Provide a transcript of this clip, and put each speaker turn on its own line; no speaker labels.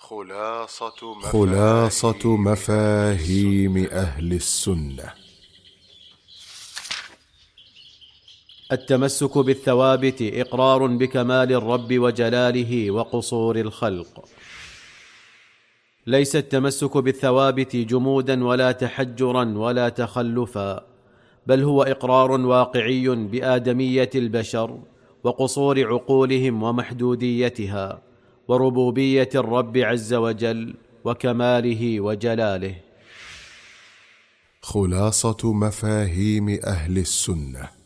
خلاصة مفاهيم أهل السنة.
التمسك بالثوابت إقرار بكمال الرب وجلاله وقصور الخلق. ليس التمسك بالثوابت جمودا ولا تحجرا ولا تخلفا، بل هو إقرار واقعي بآدمية البشر وقصور عقولهم ومحدوديتها وربوبية الرب عز وجل وكماله وجلاله.
خلاصة مفاهيم أهل السنة.